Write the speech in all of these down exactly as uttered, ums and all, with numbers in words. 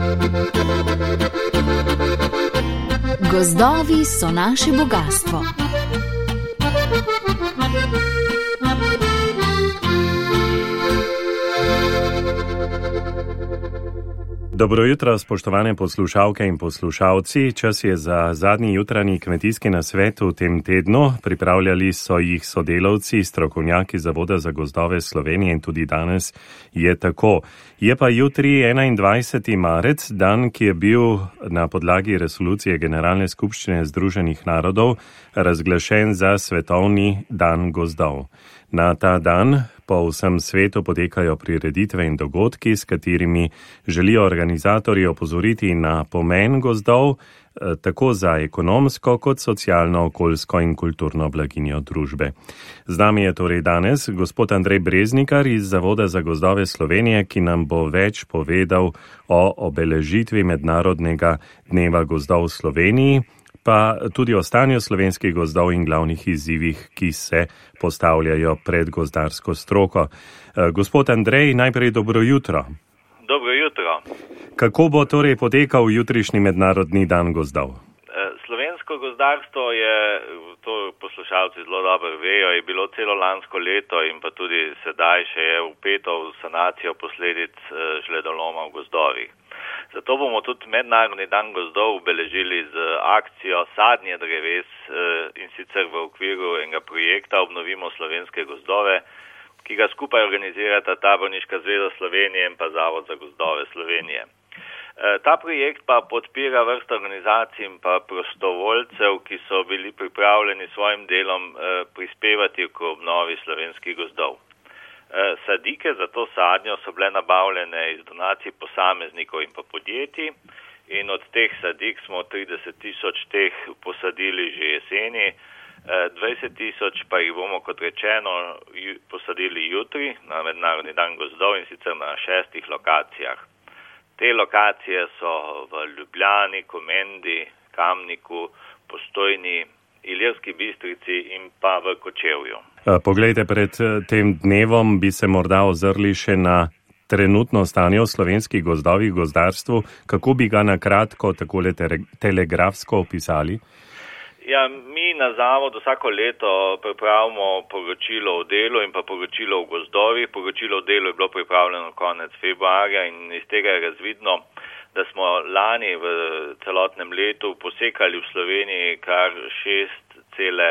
Gozdovi so naše bogastvo. Dobro jutro, spoštovane poslušalke in poslušalci. Čas je za zadnji jutranji kmetijski nasvet v tem tednu. Pripravljali so jih sodelavci, strokovnjaki Zavoda za gozdove Slovenije in tudi danes je tako. Je pa jutri enaindvajseti marec, dan, ki je bil na podlagi resolucije Generalne skupščine Združenih narodov razglašen za svetovni dan gozdov. Na ta dan po vsem svetu potekajo prireditve in dogodki, s katerimi želijo organizatorji opozoriti na pomen gozdov, tako za ekonomsko kot socialno, okoljsko in kulturno blaginjo družbe. Z nami je torej danes gospod Andrej Breznikar iz Zavoda za gozdove Slovenije, ki nam bo več povedal o obeležitvi Mednarodnega dneva gozdov v Sloveniji, pa tudi o stanju slovenskih gozdov in glavnih izzivih, ki se postavljajo pred gozdarsko stroko. Gospod Andrej, najprej dobro jutro. Dobro jutro. Kako bo torej potekal jutrišnji Mednarodni dan gozdov? Slovensko gozdarstvo je, to poslušalci zelo dobro vejo, je bilo celo lansko leto in pa tudi sedaj še je vpeto v sanacijo posledic žledoloma v gozdovih. Zato bomo tudi Mednarodni dan gozdov obeležili z akcijo sadnje dreves in sicer v okviru enega projekta Obnovimo slovenske gozdove, ki ga skupaj organizirata Taborniška zveza Slovenije in pa Zavod za gozdove Slovenije. Ta projekt pa podpira vrsto organizacij in pa prostovoljcev, ki so bili pripravljeni svojim delom prispevati k obnovi slovenskih gozdov. Sadike za to sadnjo so bile nabavljene iz donacij posameznikov in pa podjetij in od teh sadik smo trideset tisoč teh posadili že jeseni, dvajset tisoč pa jih bomo, kot rečeno, posadili jutri na Mednarodni dan gozdov in sicer na šestih lokacijah. Te lokacije so v Ljubljani, Komendi, Kamniku, Postojni, Ilirski Bistrici in pa v Kočevju. Poglejte, pred tem dnevom bi se morda ozrli še na trenutno stanje v slovenskih gozdovih, gozdarstvu. Kako bi ga na kratko, takole telegrafsko opisali? Ja, mi na Zavodu vsako leto pripravimo poročilo o delu in pa poročilo o gozdovih. Poročilo o delu je bilo pripravljeno konec februarja in iz tega je razvidno, da smo lani v celotnem letu posekali v Sloveniji kar šest cela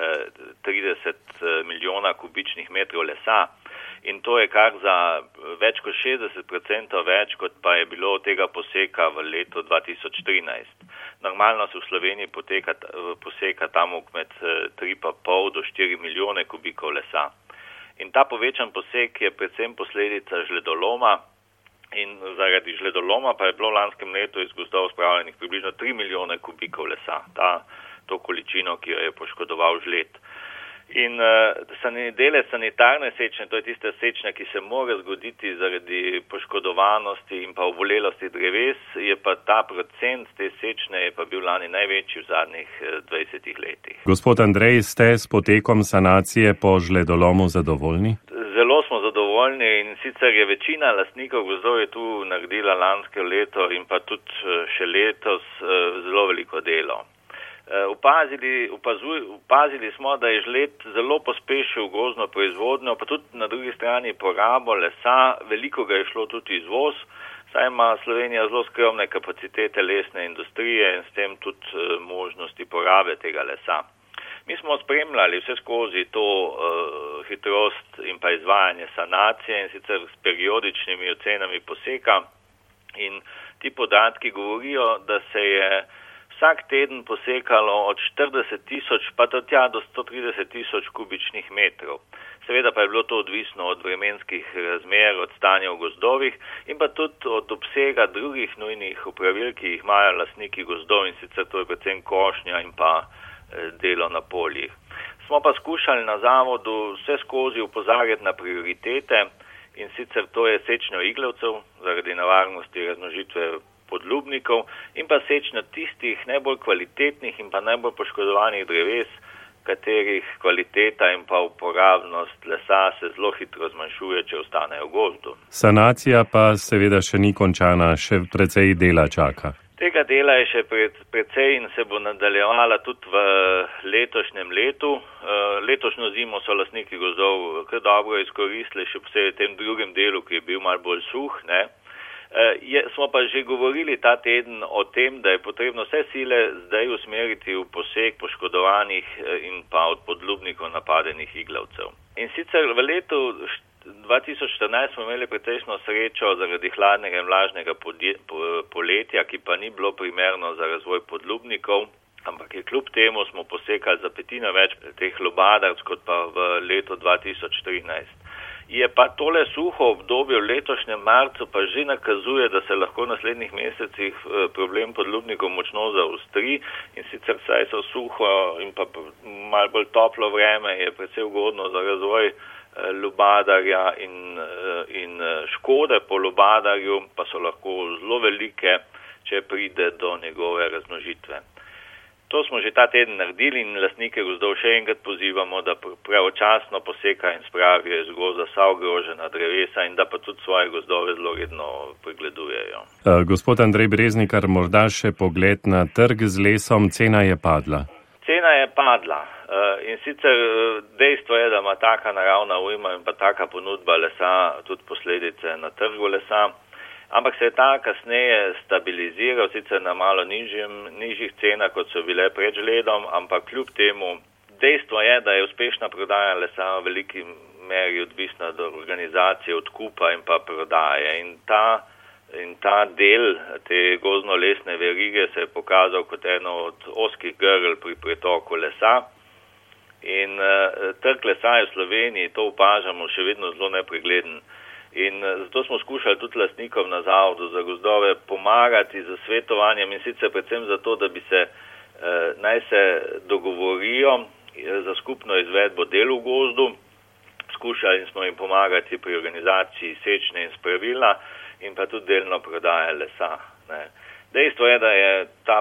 trideset milijona kubičnih metrov lesa. In to je kar za več kot šestdeset procentov več, kot pa je bilo tega poseka v letu dva tisoč trinajst. Normalno se v Sloveniji poteka, poseka tam med tri pa pol do štiri milijone kubikov lesa. In ta povečan posek je predvsem posledica žledoloma in zaradi žledoloma pa je bilo v lanskem letu iz gozdov spravljenih približno tri milijone kubikov lesa. Ta, to količino, ki jo je poškodoval žled. In uh, dele sanitarne sečne, to je tista sečnja, ki se mora zgoditi zaradi poškodovanosti in pa obolelosti dreves, je pa ta procent te sečne je pa bil lani največji v zadnjih dvajsetih letih. Gospod Andrej, ste s potekom sanacije po žledolomu zadovoljni? Zelo smo zadovoljni in sicer je večina lastnikov gozdov je tu naredila lansko leto in pa tudi še letos zelo veliko delo. Upazili, upazuj, upazili smo, da je žled zelo pospešil gozdno proizvodnjo, pa tudi na drugi strani porabo lesa, veliko ga je šlo tudi izvoz, saj ima Slovenija zelo skromne kapacitete lesne industrije in s tem tudi možnosti porabe tega lesa. Mi smo spremljali vse skozi to uh, hitrost in pa izvajanje sanacije in sicer s periodičnimi ocenami poseka in ti podatki govorijo, da se je vsak teden posekalo od štirideset tisoč pa do tja do sto trideset tisoč kubičnih metrov. Seveda pa je bilo to odvisno od vremenskih razmer, od stanja v gozdovih in pa tudi od obsega drugih nujnih opravil, ki jih imajo lastniki gozdov in sicer to je predvsem košnja in pa delo na poljih. Smo pa skušali na Zavodu vse skozi opozarjati na prioritete in sicer to je sečnjo iglavcev zaradi nevarnosti razmnožitve podlubnikov in pa sečnjo tistih najbolj kvalitetnih in pa najbolj poškodovanih dreves, katerih kvaliteta in pa uporabnost lesa se zelo hitro zmanjšuje, če ostanejo v gozdu. Sanacija pa seveda še ni končana, še precej dela čaka. Tega dela je še pred, precej in se bo nadaljevala tudi v letošnjem letu. Letošnjo zimo so lastniki gozdov kar dobro izkoristili, še posebej v tem drugem delu, ki je bil malo bolj suh, ne. Je, smo pa že govorili ta teden o tem, da je potrebno vse sile zdaj usmeriti v poseg poškodovanih in pa od podlubnikov napadenih iglavcev. In sicer v letu dva tisoč štirinajst smo imeli precejšno srečo zaradi hladnega in vlažnega poletja, ki pa ni bilo primerno za razvoj podlubnikov, ampak je kljub temu smo posekali za petino več teh lubadarc kot pa v letu dva tisoč trinajst. Je pa tole suho obdobje v letošnjem marcu pa že nakazuje, da se lahko v naslednjih mesecih problem podlubnikov močno zaostri in sicer saj so suho in pa malo bolj toplo vreme je precej ugodno za razvoj lubadarja in, in škode po lubadarju pa so lahko zelo velike, če pride do njegove razmnožitve. To smo že ta teden naredili in lastnike gozdov še enkrat pozivamo, da pravočasno poseka in spravijo iz gozda vsa ogrožena drevesa in da pa tudi svoje gozdove zelo redno pregledujejo. Uh, gospod Andrej Breznikar, morda še pogled na trg z lesom, cena je padla. Cena je padla. In sicer dejstvo je, da ima taka naravna ujma in pa taka ponudba lesa tudi posledice na trgu lesa, ampak se je ta kasneje stabiliziral, sicer na malo nižjim, nižjih cenah, kot so bile pred žledom, ampak kljub temu dejstvo je, da je uspešna prodaja lesa v veliki meri odvisna od organizacije, odkupa in pa prodaje. In ta, in ta del te gozdno-lesne verige se je pokazal kot eno od ozkih grl pri pretoku lesa. In uh, trg lesa je v Sloveniji, to opažamo, še vedno zelo nepregleden. In uh, zato smo skušali tudi lastnikom na Zavodu za gozdove pomagati z svetovanjem in sicer predvsem zato, da bi se uh, naj se dogovorijo za skupno izvedbo del v gozdu. Skušali smo jim pomagati pri organizaciji sečne in spravila in pa tudi delno prodaje lesa. Ne. Dejstvo je, da je ta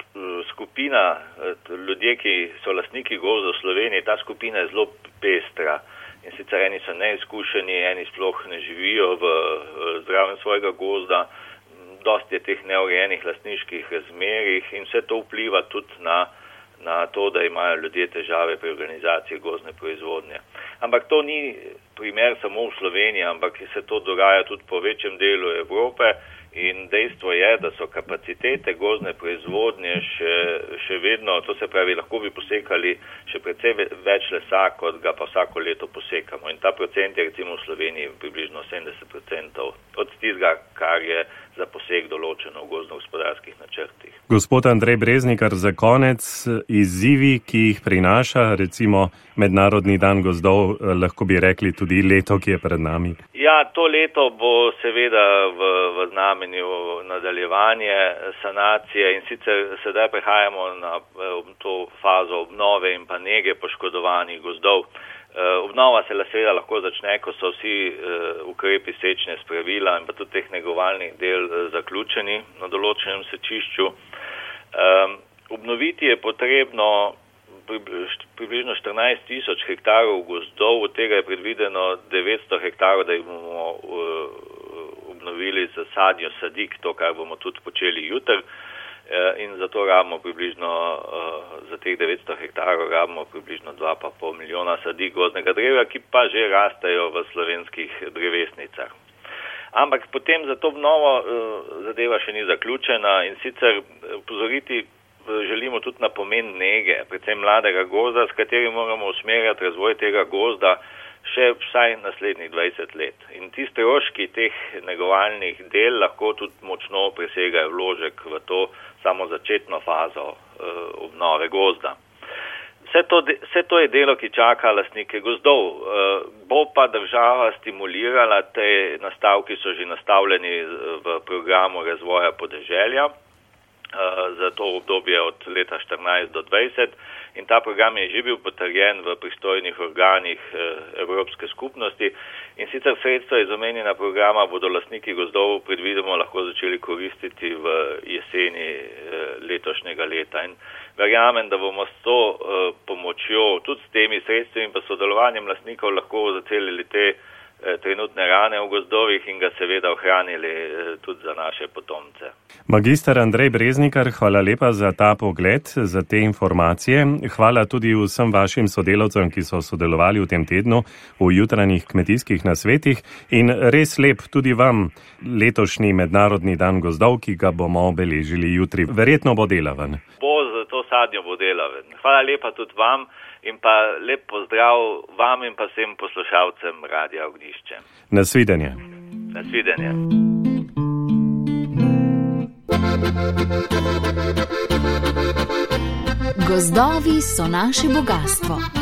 skupina, ljudje, ki so lastniki gozda v Sloveniji, ta skupina je zelo pestra. In sicer eni so neizkušeni, eni sploh ne živijo v zdravem svojega gozda, dosti je teh neurejenih lastniških razmerih in vse to vpliva tudi na, na to, da imajo ljudje težave pri organizaciji gozdne proizvodnje. Ampak to ni primer samo v Sloveniji, ampak se to dogaja tudi po večjem delu Evrope. In dejstvo je, da so kapacitete gozdne proizvodnje še, še vedno, to se pravi, lahko bi posekali še precej več lesa, kot ga pa vsako leto posekamo. In ta procent je recimo v Sloveniji približno sedemdeset procentov od tistega, kar je za posek določeno v gozdno-gospodarskih načrtih. Gospod Andrej Breznikar, za konec izzivi, ki jih prinaša recimo Mednarodni dan gozdov, lahko bi rekli tudi leto, ki je pred nami. Ja, to leto bo seveda v, v znamenju nadaljevanje sanacije in sicer sedaj prehajamo na to fazo obnove in pa nege poškodovanih gozdov. Obnova se seveda lahko začne, ko so vsi ukrepi sečne spravila in pa tudi teh negovalnih del zaključeni na določenem sečišču. Obnoviti je potrebno približno štirinajst tisoč hektarov gozdov, od tega je predvideno devetsto hektarov, da jih bomo obnovili z sadjo sadik, to, kar bomo tudi počeli jutri. In zato rabimo približno, za teh devetsto hektarov rabimo približno dva pa pol milijona sadik gozdnega drevja, ki pa že rastejo v slovenskih drevesnicah. Ampak potem za to obnovo zadeva še ni zaključena in sicer upozoriti želimo tudi na pomen nege, predvsem mladega gozda, s katerim moramo usmerjati razvoj tega gozda še vsaj naslednjih dvajset let. In ti stroški teh negovalnih del lahko tudi močno presegajo vložek v to samo začetno fazo uh, obnove gozda. Vse to, vse to je delo, ki čaka lastnike gozdov. Uh, bo pa država stimulirala, te nastavki so že nastavljeni v programu razvoja podeželja za to obdobje od leta štirinajst do dvajset in ta program je že bil potrjen v pristojnih organih Evropske skupnosti. In sicer sredstva iz omenjena programa bodo lastniki gozdov predvidoma lahko začeli koristiti v jeseni letošnjega leta. In verjamem, da bomo s to pomočjo, tudi s temi sredstvi in pa sodelovanjem lastnikov lahko zacelili te trenutne rane v gozdovih in ga seveda ohranili tudi za naše potomce. Magister Andrej Breznikar, hvala lepa za ta pogled, za te informacije. Hvala tudi vsem vašim sodelavcem, ki so sodelovali v tem tednu v jutranjih kmetijskih nasvetih in res lep tudi vam letošnji mednarodni dan gozdov, ki ga bomo obeležili jutri. Verjetno bo delaven. Bo, za to sadnjo bo delaven. Hvala lepa tudi vam. In pa lep pozdrav vam in pa vsem poslušalcem Radia Ognjišče. Nasvidenje. Nasvidenje. Gozdovi so naše bogastvo.